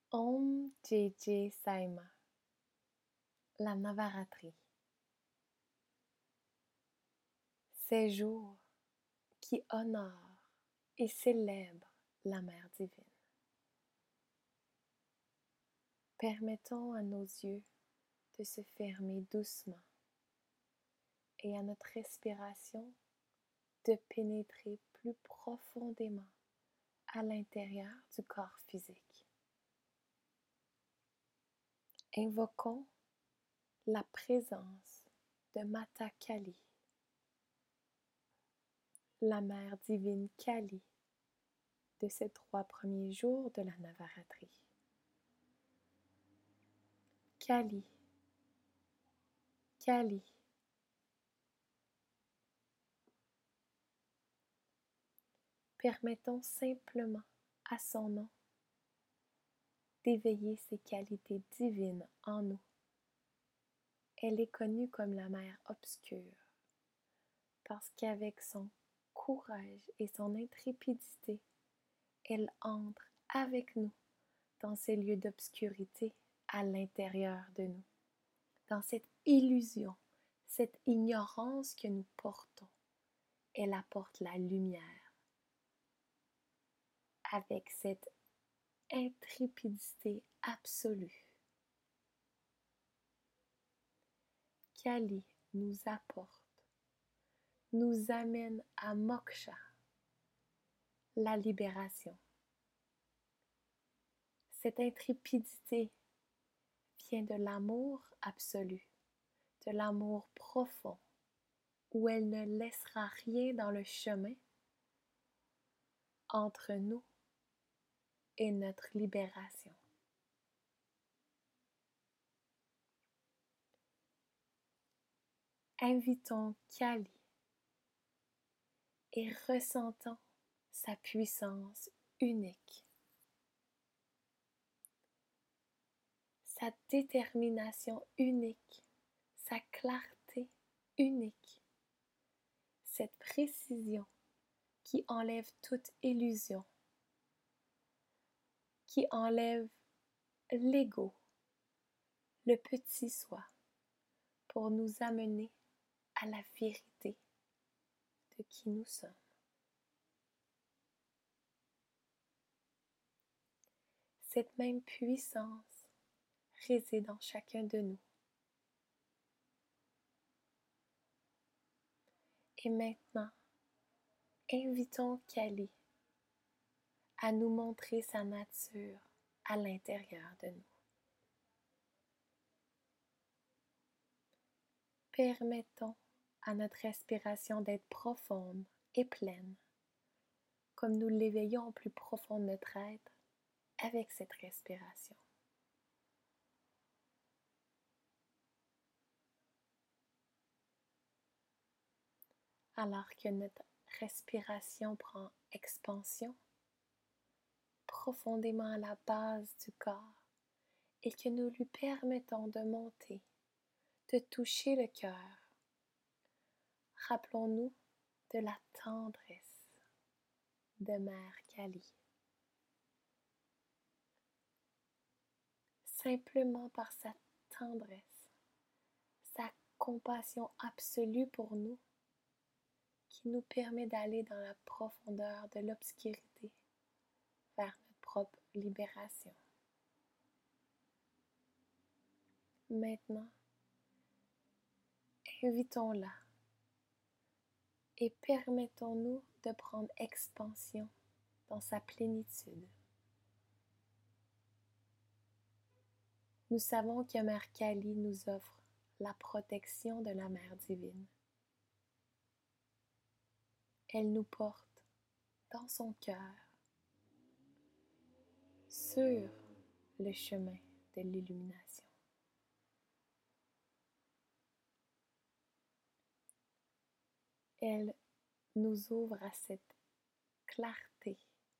Om J.J. Saima, la Navaratri. Ces jours qui honorent et célèbrent la Mère divine. Permettons à nos yeux de se fermer doucement et à notre respiration de pénétrer plus profondément à l'intérieur du corps physique. Invoquons la présence de Mata Kali, la Mère divine Kali de ces 3 premiers jours de la Navaratri. Kali, Kali. Permettons simplement à son nom d'éveiller ses qualités divines en nous. Elle est connue comme la mère obscure parce qu'avec son courage et son intrépidité, elle entre avec nous dans ces lieux d'obscurité à l'intérieur de nous, dans cette illusion, cette ignorance que nous portons. Elle apporte la lumière avec cette intrépidité absolue. Kali nous apporte, nous amène à moksha, la libération. Cette intrépidité vient de l'amour absolu, de l'amour profond, où elle ne laissera rien dans le chemin entre nous et notre libération. Invitons Kali et ressentons sa puissance unique, sa détermination unique, sa clarté unique, cette précision qui enlève toute illusion, qui enlève l'ego, le petit soi, pour nous amener à la vérité de qui nous sommes. Cette même puissance réside en chacun de nous. Et maintenant, invitons Kali à nous montrer sa nature à l'intérieur de nous. Permettons à notre respiration d'être profonde et pleine, comme nous l'éveillons au plus profond de notre être avec cette respiration. Alors que notre respiration prend expansion profondément à la base du corps et que nous lui permettons de monter, de toucher le cœur, rappelons-nous de la tendresse de Mère Kali. Simplement par sa tendresse, sa compassion absolue pour nous, qui nous permet d'aller dans la profondeur de l'obscurité vers notre propre libération. Maintenant, invitons-la et permettons-nous de prendre expansion dans sa plénitude. Nous savons que Mère Kali nous offre la protection de la Mère divine. Elle nous porte dans son cœur sur le chemin de l'illumination. Elle nous ouvre à cette clarté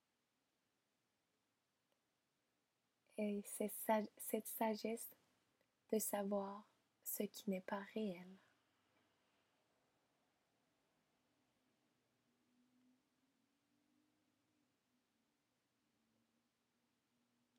et cette sagesse de savoir ce qui n'est pas réel.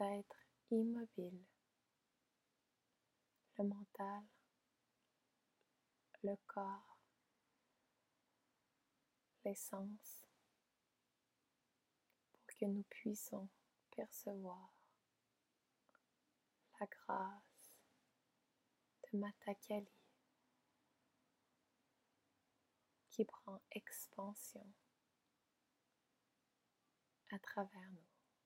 être immobile. Le mental, le corps, les sens, pour que nous puissions percevoir la grâce de Mata Kali qui prend expansion à travers nous.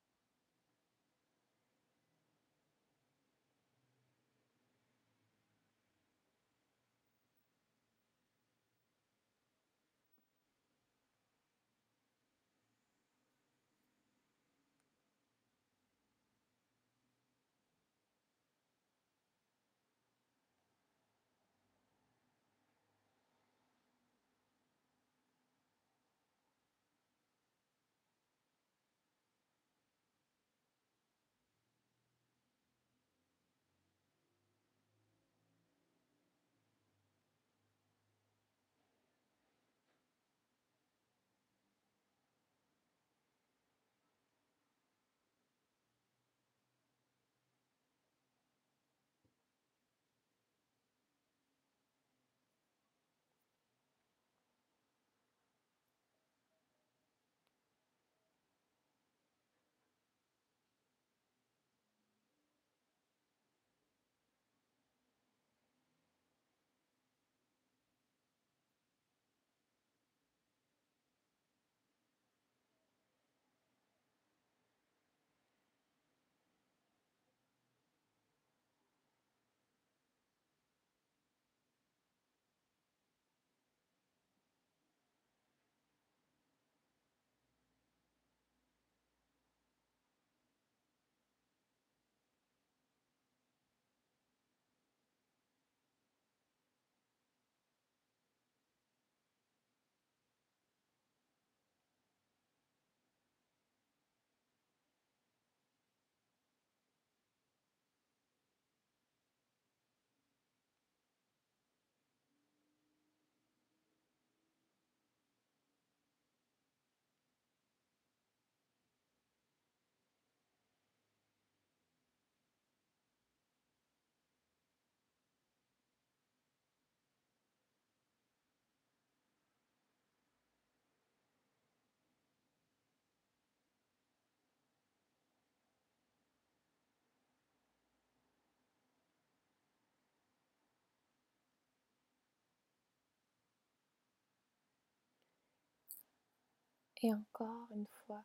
Et encore une fois,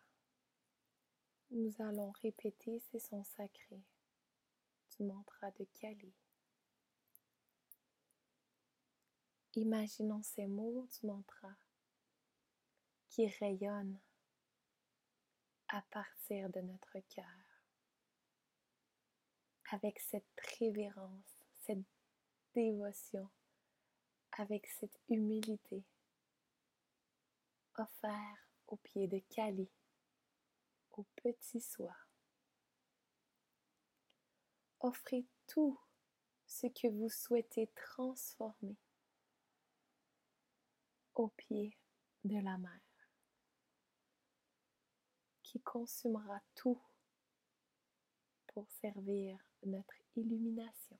nous allons répéter ces sons sacrés du mantra de Kali. Imaginons ces mots du mantra qui rayonnent à partir de notre cœur, avec cette révérence, cette dévotion, avec cette humilité offerte aux pieds de Kali, au petit soi. Offrez tout ce que vous souhaitez transformer aux pieds de la mer, qui consumera tout pour servir notre illumination.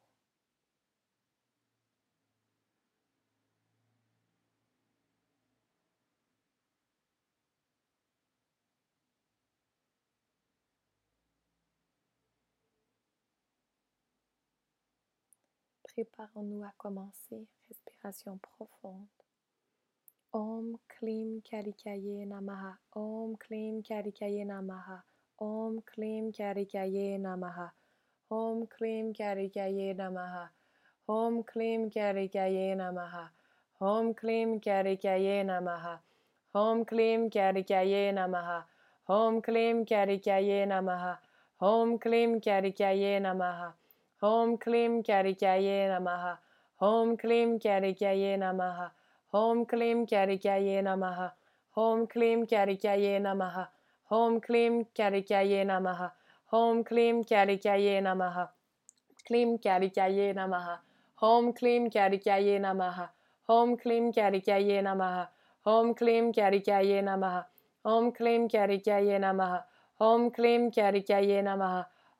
Préparons-nous à commencer. Respiration profonde. Om Klim Karikaye Namaha. Om Klim Karikaye Namaha. Om Klim Karikaye Namaha. Om Klim Karikaye Namaha. Om Klim Karikaye Namaha. Om Klim Karikaye Namaha. Om Klim Karikaye Namaha. Om Klim Karikaye Namaha. Om Klim Karikaye Namaha. Om Klim Karikaye Namaha. Om Klim Karikaye Namaha. Om Klim Karikaye Namaha. Om Klim Karikaye Namaha. Om Klim Karikaye Namaha. Om Klim Karikaye Namaha. Klim Karikaye Namaha. Om Klim Karikaye Namaha. Om Klim Karikaye Namaha. Om Klim Karikaye Namaha. Om Klim Karikaye Namaha. Om Klim Karikaye Namaha.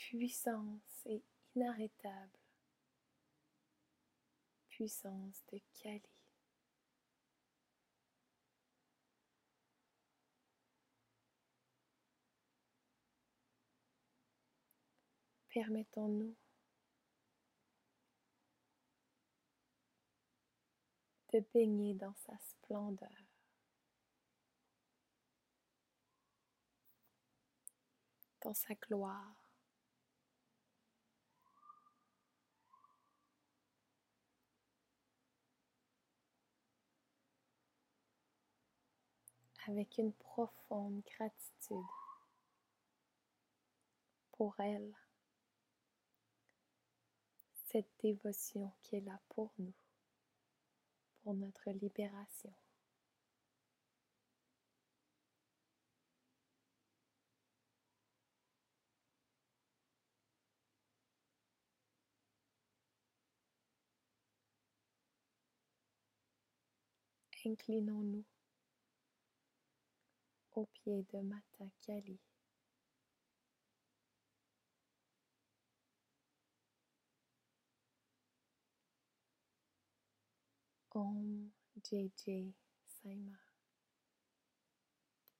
puissance et inarrêtable, puissance de Kali. Permettons-nous de baigner dans sa splendeur, dans sa gloire, avec une profonde gratitude pour elle, cette dévotion qui est là pour nous, pour notre libération. Inclinons-nous aux pieds de Mata Kali. Om Jai Jai Sai Ma.